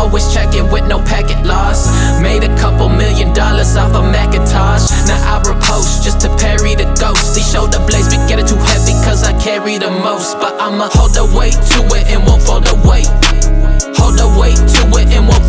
always checking with no packet loss. Made a couple $1 million off a Macintosh. Now I repost just to parry the ghost. These shoulder blades be getting too heavy cause I carry the most. But I'ma hold the weight to it and won't fold away. Hold the weight to it and won't